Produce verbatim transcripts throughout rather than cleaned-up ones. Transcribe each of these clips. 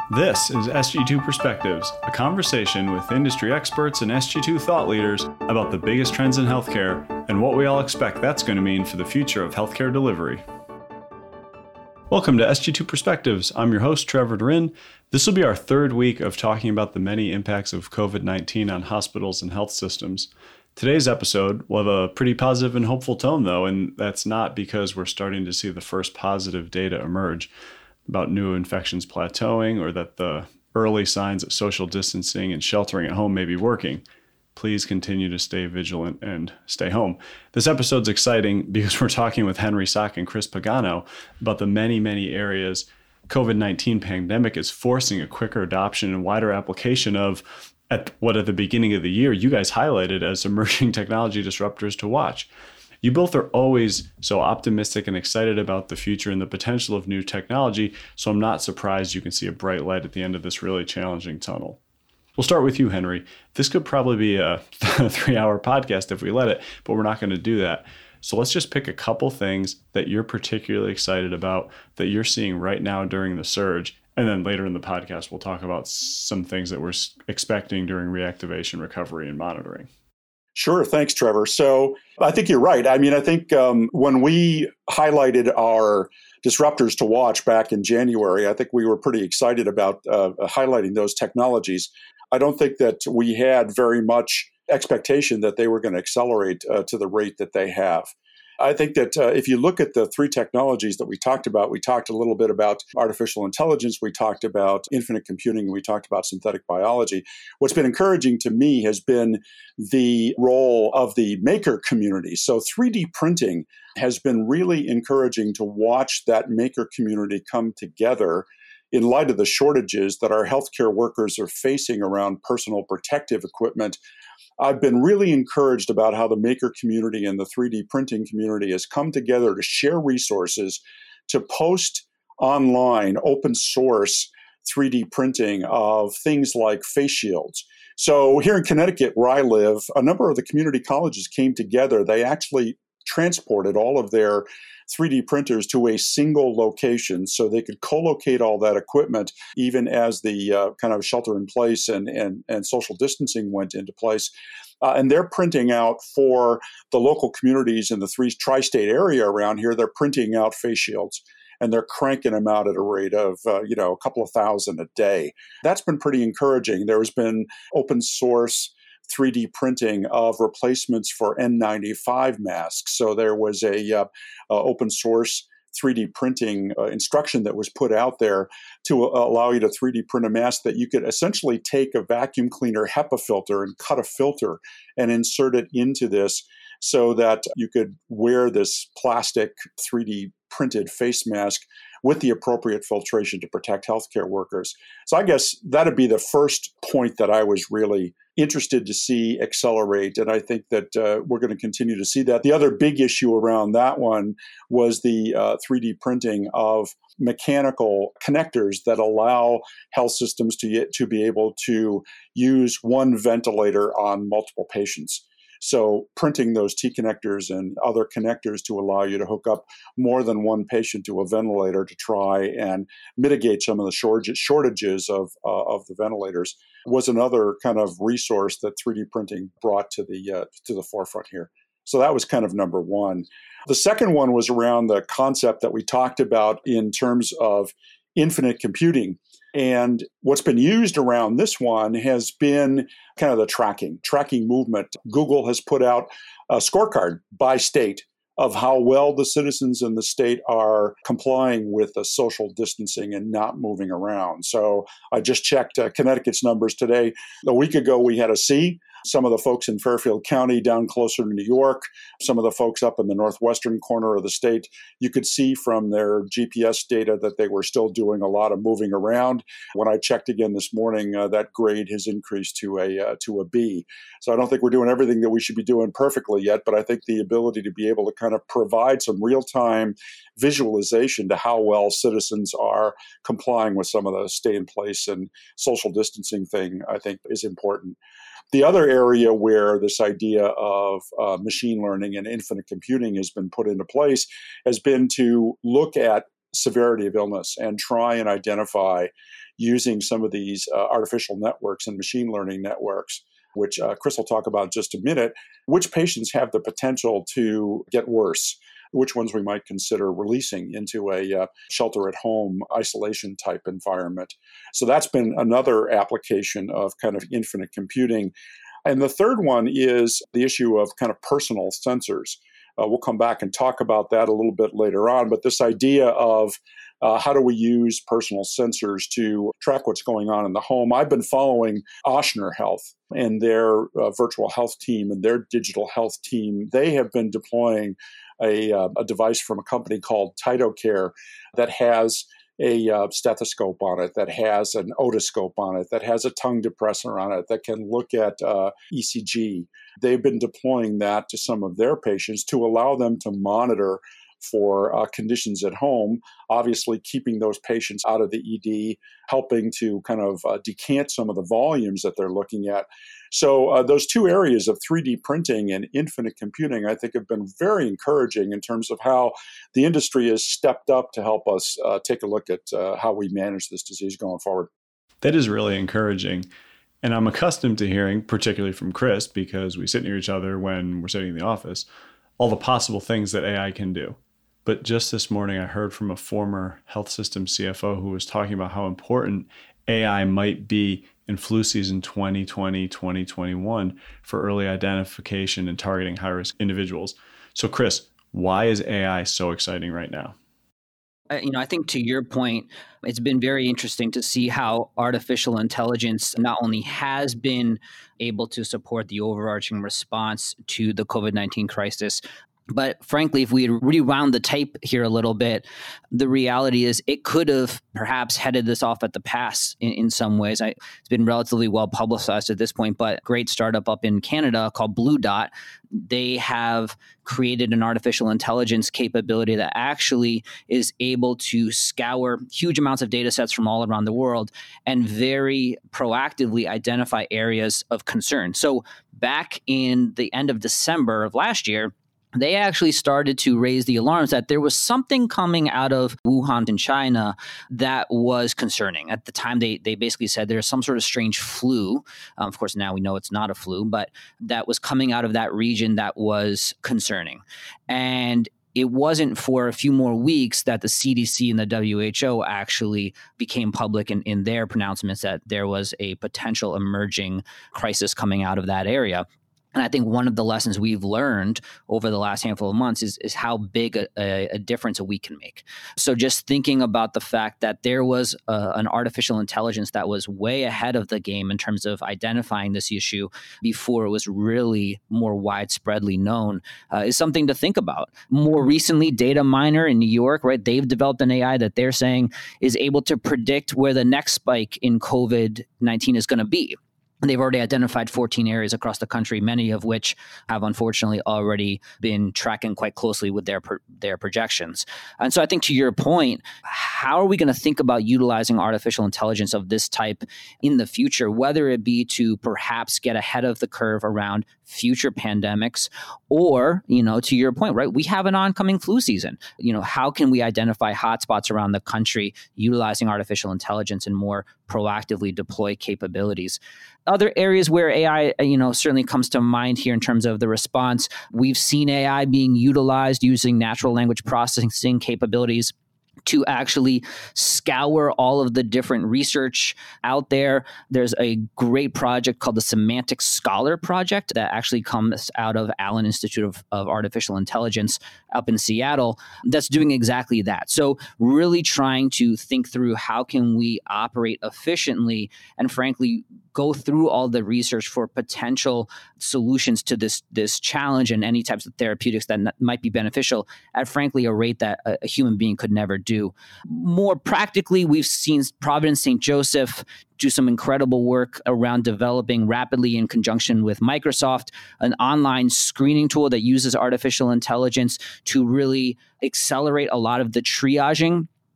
This is S G two Perspectives, a conversation with industry experts and S G two thought leaders about the biggest trends in healthcare and what we all expect that's going to mean for the future of healthcare delivery. Welcome to S G two Perspectives. I'm your host, Trevor Durin. This will be our third week of talking about the many impacts of covid nineteen on hospitals and health systems. Today's episode will have a pretty positive and hopeful tone, though, and that's not because we're starting to see the first positive data emerge about new infections plateauing or that the early signs of social distancing and sheltering at home may be working. Please continue to stay vigilant and stay home. This episode's exciting because we're talking with Henry Sock and Chris Pagano about the many, many areas covid nineteen pandemic is forcing a quicker adoption and wider application of at what at the beginning of the year you guys highlighted as emerging technology disruptors to watch. You both are always so optimistic and excited about the future and the potential of new technology, so I'm not surprised you can see a bright light at the end of this really challenging tunnel. We'll start with you, Henry. This could probably be a three-hour podcast if we let it, but we're not going to do that. So let's just pick a couple things that you're particularly excited about that you're seeing right now during the surge, and then later in the podcast we'll talk about some things that we're expecting during reactivation, recovery, and monitoring. Sure. Thanks, Trevor. So I think you're right. I mean, I think um, when we highlighted our disruptors to watch back in January, I think we were pretty excited about uh, highlighting those technologies. I don't think that we had very much expectation that they were going to accelerate uh, to the rate that they have. I think that uh, if you look at the three technologies that we talked about, we talked a little bit about artificial intelligence, we talked about infinite computing, and we talked about synthetic biology. What's been encouraging to me has been the role of the maker community. So three D printing has been really encouraging to watch that maker community come together in light of the shortages that our healthcare workers are facing around personal protective equipment. I've been really encouraged about how the maker community and the three D printing community has come together to share resources, to post online open source three D printing of things like face shields. So here in Connecticut, where I live, a number of the community colleges came together. They actually transported all of their three D printers to a single location so they could co-locate all that equipment even as the uh, kind of shelter in place and, and, and social distancing went into place. Uh, and they're printing out for the local communities in the three tri-state area around here, they're printing out face shields. And they're cranking them out at a rate of, uh, you know, a couple of thousand a day. That's been pretty encouraging. There has been open source three D printing of replacements for N ninety-five masks. So there was a uh, uh, open source three D printing uh, instruction that was put out there to uh, allow you to three D print a mask that you could essentially take a vacuum cleaner HEPA filter and cut a filter and insert it into this so that you could wear this plastic three D printed face mask with the appropriate filtration to protect healthcare workers. So I guess that'd be the first point that I was really interested to see accelerate. And I think that uh, we're going to continue to see that. The other big issue around that one was the uh, three D printing of mechanical connectors that allow health systems to, to be able to use one ventilator on multiple patients. So printing those T-connectors and other connectors to allow you to hook up more than one patient to a ventilator to try and mitigate some of the shortages of, uh, of the ventilators was another kind of resource that three D printing brought to the uh, to the forefront here. So that was kind of number one. The second one was around the concept that we talked about in terms of infinite computing. And what's been used around this one has been kind of the tracking, tracking movement. Google has put out a scorecard by state of how well the citizens in the state are complying with the social distancing and not moving around. So I just checked uh, Connecticut's numbers today. A week ago, we had a C. Some of the folks in Fairfield County down closer to New York, some of the folks up in the northwestern corner of the state, you could see from their G P S data that they were still doing a lot of moving around. When I checked again this morning, uh, that grade has increased to a uh, to a B. So I don't think we're doing everything that we should be doing perfectly yet, but I think the ability to be able to kind of provide some real-time visualization to how well citizens are complying with some of the stay in place and social distancing thing, I think is important. The other area where this idea of uh, machine learning and infinite computing has been put into place has been to look at severity of illness and try and identify, using some of these uh, artificial networks and machine learning networks, which uh, Chris will talk about in just a minute, which patients have the potential to get worse, which ones we might consider releasing into a uh, shelter-at-home isolation type environment. So that's been another application of kind of infinite computing. And the third one is the issue of kind of personal sensors. Uh, we'll come back and talk about that a little bit later on, but this idea of uh, how do we use personal sensors to track what's going on in the home? I've been following Ochsner Health and their uh, virtual health team and their digital health team. They have been deploying a, uh, a device from a company called TytoCare that has a uh, stethoscope on it, that has an otoscope on it, that has a tongue depressor on it, that can look at uh, E C G. They've been deploying that to some of their patients to allow them to monitor for uh, conditions at home, obviously keeping those patients out of the E D, helping to kind of uh, decant some of the volumes that they're looking at. So uh, those two areas of three D printing and infinite computing, I think, have been very encouraging in terms of how the industry has stepped up to help us uh, take a look at uh, how we manage this disease going forward. That is really encouraging. And I'm accustomed to hearing, particularly from Chris, because we sit near each other when we're sitting in the office, all the possible things that A I can do. But just this morning, I heard from a former health system C F O who was talking about how important A I might be in flu season twenty twenty, twenty twenty-one for early identification and targeting high-risk individuals. So Chris, why is A I so exciting right now? Uh, you know, I think to your point, it's been very interesting to see how artificial intelligence not only has been able to support the overarching response to the COVID nineteen crisis, but frankly, if we had rewound the tape here a little bit, the reality is it could have perhaps headed this off at the pass in, in some ways. I, it's been relatively well publicized at this point, but a great startup up in Canada called Blue Dot, they have created an artificial intelligence capability that actually is able to scour huge amounts of data sets from all around the world and very proactively identify areas of concern. So back in the end of December of last year, they actually started to raise the alarms that there was something coming out of Wuhan in China that was concerning. At the time, they they basically said there's some sort of strange flu. Um, of course, now we know it's not a flu, but that was coming out of that region that was concerning. And it wasn't for a few more weeks that the C D C and the W H O actually became public in, in their pronouncements that there was a potential emerging crisis coming out of that area. And I think one of the lessons we've learned over the last handful of months is, is how big a, a, a difference a week can make. So just thinking about the fact that there was a, an artificial intelligence that was way ahead of the game in terms of identifying this issue before it was really more widespreadly known uh, is something to think about. More recently, Dataminr in New York, right, they've developed an A I that they're saying is able to predict where the next spike in COVID nineteen is going to be. They've already identified fourteen areas across the country, many of which have unfortunately already been tracking quite closely with their their projections. And so I think to your point, how are we going to think about utilizing artificial intelligence of this type in the future, whether it be to perhaps get ahead of the curve around future pandemics or, you know, to your point, right, we have an oncoming flu season. You know, how can we identify hotspots around the country utilizing artificial intelligence and more proactively deploy capabilities? Other areas where A I, you know, certainly comes to mind here in terms of the response, we've seen A I being utilized using natural language processing capabilities to actually scour all of the different research out there. There's a great project called the Semantic Scholar Project that actually comes out of Allen Institute of, of Artificial Intelligence up in Seattle that's doing exactly that. So really trying to think through how can we operate efficiently and frankly go through all the research for potential solutions to this this challenge and any types of therapeutics that n- might be beneficial at frankly a rate that a, a human being could never do. More practically, we've seen Providence Saint Joseph do some incredible work around developing rapidly in conjunction with Microsoft, an online screening tool that uses artificial intelligence to really accelerate a lot of the triaging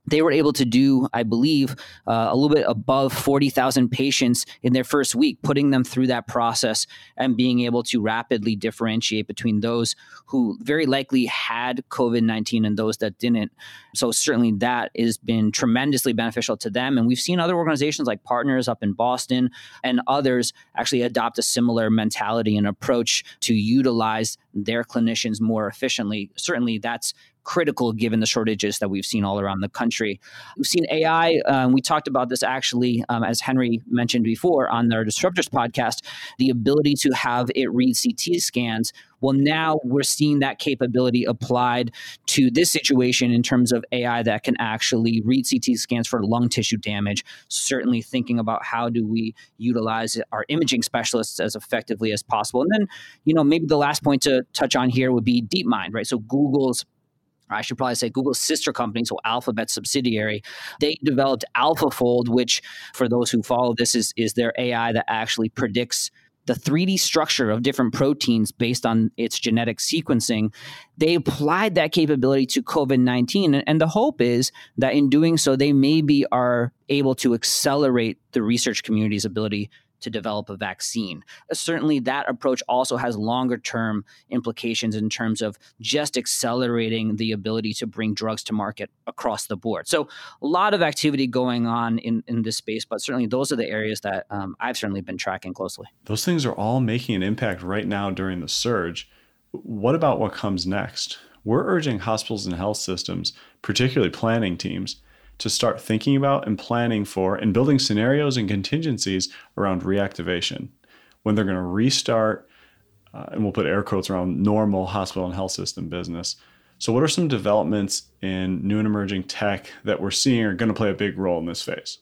they were able to do, I believe, uh, a little bit above forty thousand patients in their first week, putting them through that process and being able to rapidly differentiate between those who very likely had COVID nineteen and those that didn't. So certainly that has been tremendously beneficial to them. And we've seen other organizations like Partners up in Boston and others actually adopt a similar mentality and approach to utilize their clinicians more efficiently. Certainly that's critical given the shortages that we've seen all around the country. We've seen A I. Um, we talked about this actually, um, as Henry mentioned before on our Disruptors podcast, the ability to have it read C T scans. Well, now we're seeing that capability applied to this situation in terms of A I that can actually read C T scans for lung tissue damage. Certainly thinking about how do we utilize our imaging specialists as effectively as possible. And then, you know, maybe the last point to touch on here would be DeepMind, right? So Google's I should probably say Google's sister company, so Alphabet subsidiary, they developed AlphaFold, which for those who follow this is, is their A I that actually predicts the three D structure of different proteins based on its genetic sequencing. They applied that capability to COVID nineteen. And the hope is that in doing so, they maybe are able to accelerate the research community's ability to develop a vaccine. Certainly that approach also has longer term implications in terms of just accelerating the ability to bring drugs to market across the board. So a lot of activity going on in, in this space, but certainly those are the areas that um, I've certainly been tracking closely. Those things are all making an impact right now during the surge. What about what comes next? We're urging hospitals and health systems, particularly planning teams, to start thinking about and planning for and building scenarios and contingencies around reactivation when they're going to restart, uh, and we'll put air quotes around normal hospital and health system business. So what are some developments in new and emerging tech that we're seeing are going to play a big role in this phase?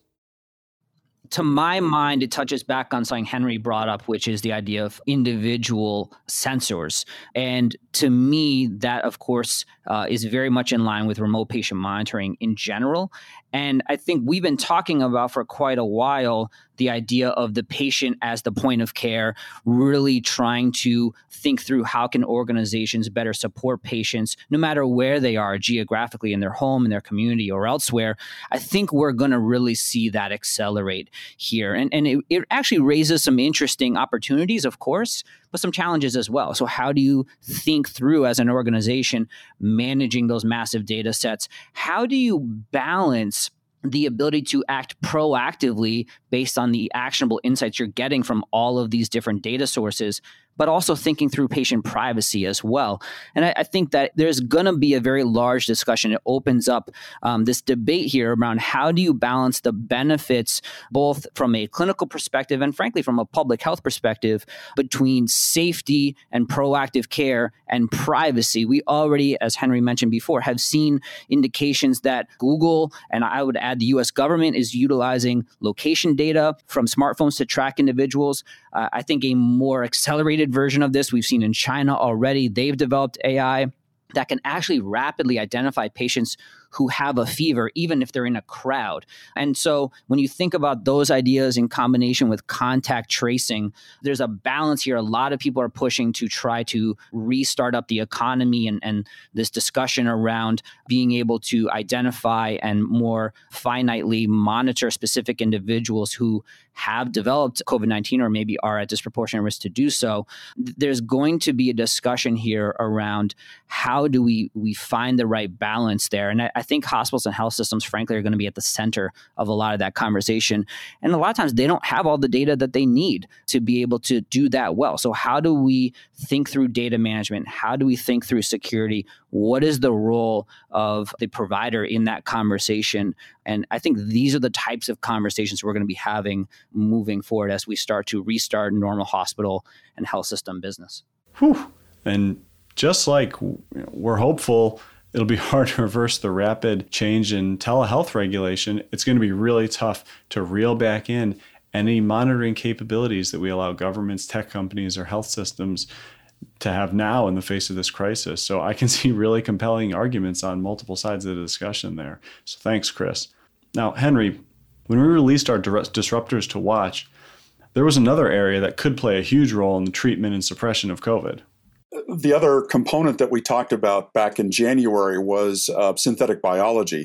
To my mind, it touches back on something Henry brought up, which is the idea of individual sensors. And to me, that, of course, uh, is very much in line with remote patient monitoring in general. And I think we've been talking about for quite a while the idea of the patient as the point of care, really trying to think through how can organizations better support patients, no matter where they are geographically, in their home, in their community, or elsewhere. I think we're going to really see that accelerate here. And, and it, it actually raises some interesting opportunities, of course, but some challenges as well. So how do you think through as an organization managing those massive data sets? How do you balance the ability to act proactively based on the actionable insights you're getting from all of these different data sources, but also thinking through patient privacy as well? And I, I think that there's going to be a very large discussion. It opens up um, this debate here around how do you balance the benefits, both from a clinical perspective and frankly from a public health perspective, between safety and proactive care and privacy. We already, as Henry mentioned before, have seen indications that Google, and I would add the U S government, is utilizing location data from smartphones to track individuals. Uh, I think a more accelerated version of this we've seen in China already. They've developed A I that can actually rapidly identify patients who have a fever, even if they're in a crowd. And so when you think about those ideas in combination with contact tracing, there's a balance here. A lot of people are pushing to try to restart up the economy, and, and this discussion around being able to identify and more finitely monitor specific individuals who have developed COVID nineteen or maybe are at disproportionate risk to do so. There's going to be a discussion here around how do we, we find the right balance there. And I, I think hospitals and health systems, frankly, are going to be at the center of a lot of that conversation. And a lot of times they don't have all the data that they need to be able to do that well. So how do we think through data management? How do we think through security? What is the role of the provider in that conversation? And I think these are the types of conversations we're going to be having moving forward as we start to restart normal hospital and health system business. Whew. And just like we're hopeful it'll be hard to reverse the rapid change in telehealth regulation, it's going to be really tough to reel back in any monitoring capabilities that we allow governments, tech companies, or health systems to have now in the face of this crisis. So I can see really compelling arguments on multiple sides of the discussion there. So thanks, Chris. Now, Henry, when we released our Disruptors to Watch, there was another area that could play a huge role in the treatment and suppression of COVID. The other component that we talked about back in January was uh, synthetic biology.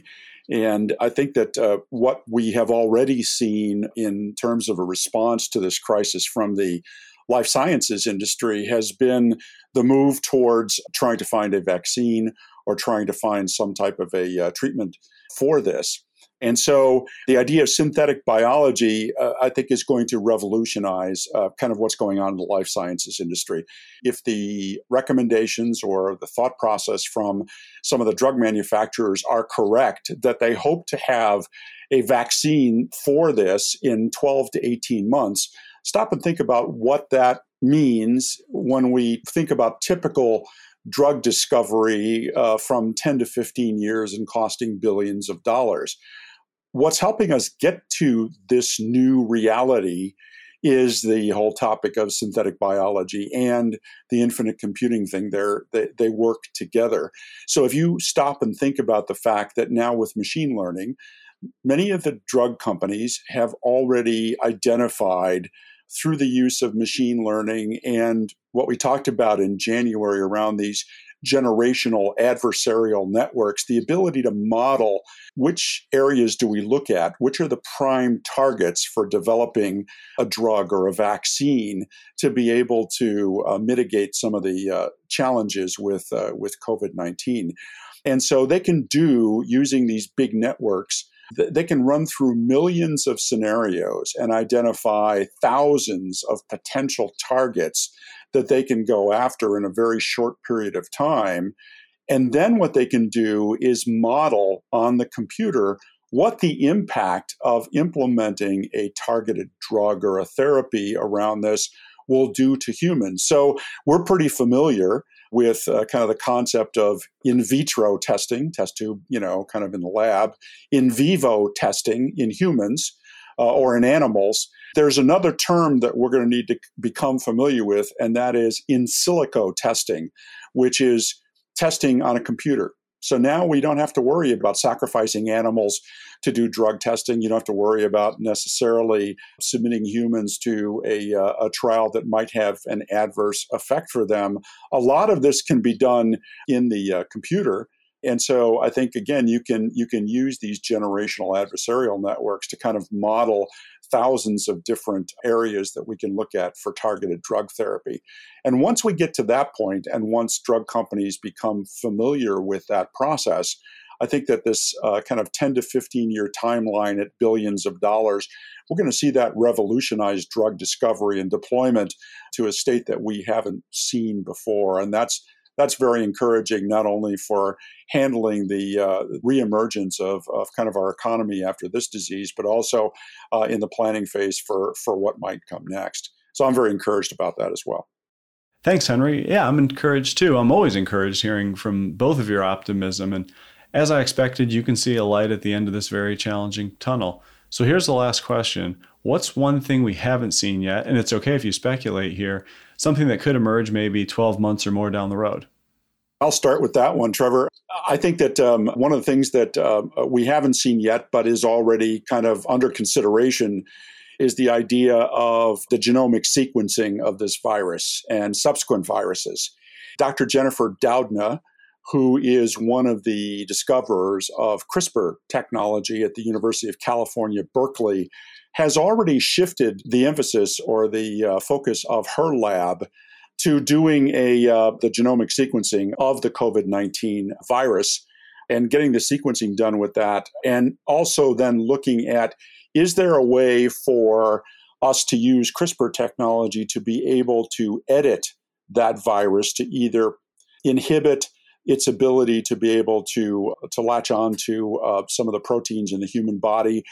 And I think that uh, what we have already seen in terms of a response to this crisis from the life sciences industry has been the move towards trying to find a vaccine or trying to find some type of a uh, treatment for this. And so the idea of synthetic biology, uh, I think, is going to revolutionize uh, kind of what's going on in the life sciences industry. If the recommendations or the thought process from some of the drug manufacturers are correct, that they hope to have a vaccine for this in twelve to eighteen months, stop and think about what that means when we think about typical drug discovery uh, from ten to fifteen years and costing billions of dollars. What's helping us get to this new reality is the whole topic of synthetic biology and the infinite computing thing. They're, they, they work together. So if you stop and think about the fact that now with machine learning, many of the drug companies have already identified through the use of machine learning and what we talked about in January around these generational adversarial networks, the ability to model which areas do we look at, which are the prime targets for developing a drug or a vaccine to be able to uh, mitigate some of the uh, challenges with, uh, with COVID nineteen. And so they can do, using these big networks, they can run through millions of scenarios and identify thousands of potential targets that they can go after in a very short period of time. And then what they can do is model on the computer what the impact of implementing a targeted drug or a therapy around this will do to humans. So we're pretty familiar with uh, kind of the concept of in vitro testing, test tube, you know, kind of in the lab, in vivo testing in humans uh, or in animals. There's another term that we're going to need to become familiar with, and that is in silico testing, which is testing on a computer. So now we don't have to worry about sacrificing animals to do drug testing. You don't have to worry about necessarily submitting humans to a, uh, a trial that might have an adverse effect for them. A lot of this can be done in the uh, computer. And so I think, again, you can you can use these generational adversarial networks to kind of model thousands of different areas that we can look at for targeted drug therapy. And once we get to that point, and once drug companies become familiar with that process, I think that this uh, kind of ten to fifteen year timeline at billions of dollars, we're going to see that revolutionize drug discovery and deployment to a state that we haven't seen before. And that's That's very encouraging, not only for handling the uh, reemergence of, of kind of our economy after this disease, but also uh, in the planning phase for, for what might come next. So I'm very encouraged about that as well. Thanks, Henry. Yeah, I'm encouraged too. I'm always encouraged hearing from both of your optimism. And as I expected, you can see a light at the end of this very challenging tunnel. So here's the last question. What's one thing we haven't seen yet? And it's okay if you speculate here, something that could emerge maybe twelve months or more down the road. I'll start with that one, Trevor. I think that um, one of the things that uh, we haven't seen yet, but is already kind of under consideration, is the idea of the genomic sequencing of this virus and subsequent viruses. Doctor Jennifer Doudna, who is one of the discoverers of CRISPR technology at the University of California, Berkeley, has already shifted the emphasis or the uh, focus of her lab to doing a uh, the genomic sequencing of the COVID nineteen virus and getting the sequencing done with that. And also then looking at, is there a way for us to use CRISPR technology to be able to edit that virus to either inhibit its ability to be able to, to latch on to uh, some of the proteins in the human body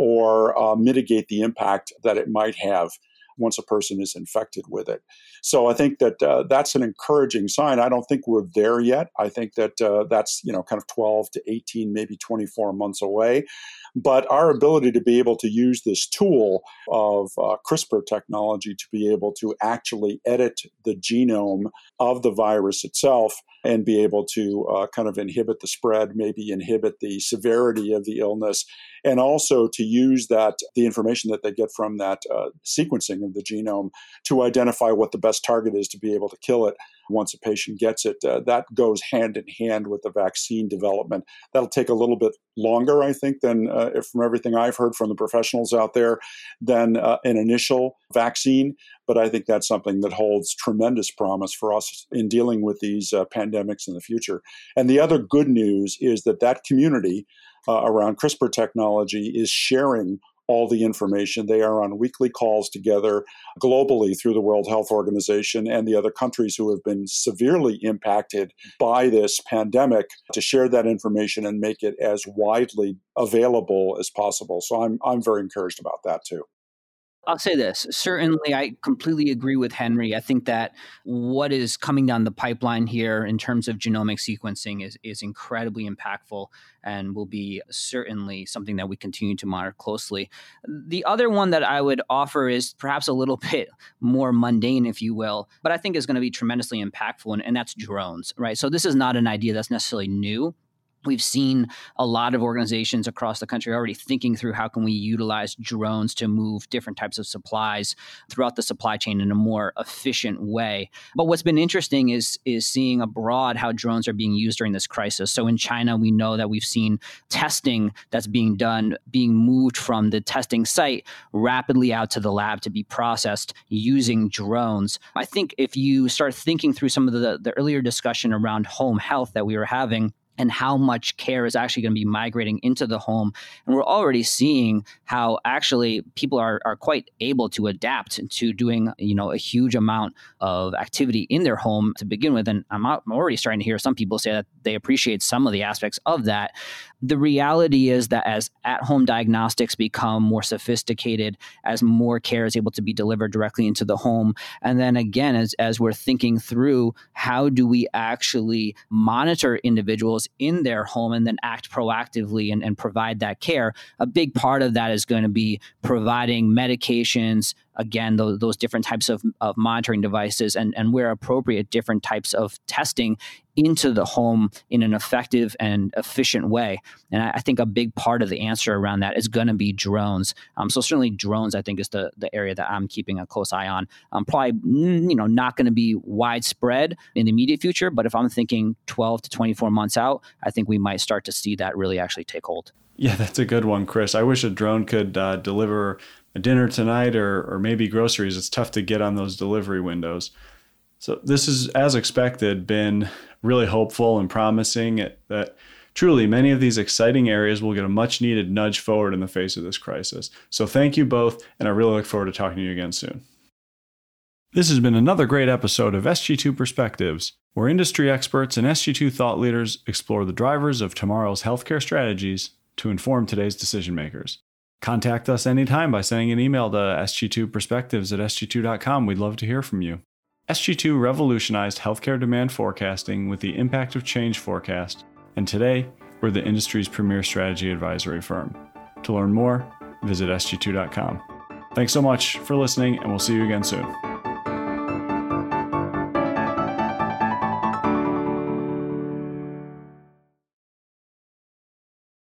or uh, mitigate the impact that it might have once a person is infected with it. So I think that uh, that's an encouraging sign. I don't think we're there yet. I think that uh, that's, you know, kind of twelve to eighteen, maybe twenty-four months away. But our ability to be able to use this tool of uh, CRISPR technology to be able to actually edit the genome of the virus itself and be able to uh, kind of inhibit the spread, maybe inhibit the severity of the illness, and also to use that, the information that they get from that uh, sequencing of the genome to identify what the best target is to be able to kill it. once a patient gets it. Uh, that goes hand in hand with the vaccine development. That'll take a little bit longer, I think, than uh, if, from everything I've heard from the professionals out there, than uh, an initial vaccine. But I think that's something that holds tremendous promise for us in dealing with these uh, pandemics in the future. And the other good news is that that community uh, around CRISPR technology is sharing all the information. They are on weekly calls together globally through the World Health Organization and the other countries who have been severely impacted by this pandemic to share that information and make it as widely available as possible. So I'm I'm very encouraged about that too. I'll say this. Certainly, I completely agree with Henry. I think that what is coming down the pipeline here in terms of genomic sequencing is, is incredibly impactful and will be certainly something that we continue to monitor closely. The other one that I would offer is perhaps a little bit more mundane, if you will, but I think is going to be tremendously impactful, and, and that's drones, right? So this is not an idea that's necessarily new. We've seen a lot of organizations across the country already thinking through how can we utilize drones to move different types of supplies throughout the supply chain in a more efficient way. But what's been interesting is, is seeing abroad how drones are being used during this crisis. So in China, we know that we've seen testing that's being done, being moved from the testing site rapidly out to the lab to be processed using drones. I think if you start thinking through some of the, the earlier discussion around home health that we were having, and how much care is actually going to be migrating into the home. And we're already seeing how actually people are, are quite able to adapt to doing, you know, a huge amount of activity in their home to begin with. And I'm, I'm already starting to hear some people say that they appreciate some of the aspects of that. The reality is that as at-home diagnostics become more sophisticated, as more care is able to be delivered directly into the home, and then again, as, as we're thinking through how do we actually monitor individuals in their home and then act proactively and, and provide that care, a big part of that is going to be providing medications, again, those, those different types of, of monitoring devices, and, and where appropriate, different types of testing into the home in an effective and efficient way. And I, I think a big part of the answer around that is going to be drones. Um, so certainly drones, I think, is the, the area that I'm keeping a close eye on. Um, probably, you know, not going to be widespread in the immediate future, but if I'm thinking twelve to twenty-four months out, I think we might start to see that really actually take hold. Yeah, that's a good one, Chris. I wish a drone could uh, deliver a dinner tonight or or maybe groceries. It's tough to get on those delivery windows. So this is, as expected, been really hopeful and promising that truly many of these exciting areas will get a much needed nudge forward in the face of this crisis. So thank you both, and I really look forward to talking to you again soon. This has been another great episode of S G two Perspectives, where industry experts and S G two thought leaders explore the drivers of tomorrow's healthcare strategies to inform today's decision makers. Contact us anytime by sending an email to s g two perspectives at s g two dot com. We'd love to hear from you. S G two revolutionized healthcare demand forecasting with the Impact of Change forecast, and today, we're the industry's premier strategy advisory firm. To learn more, visit s g two dot com. Thanks so much for listening, and we'll see you again soon.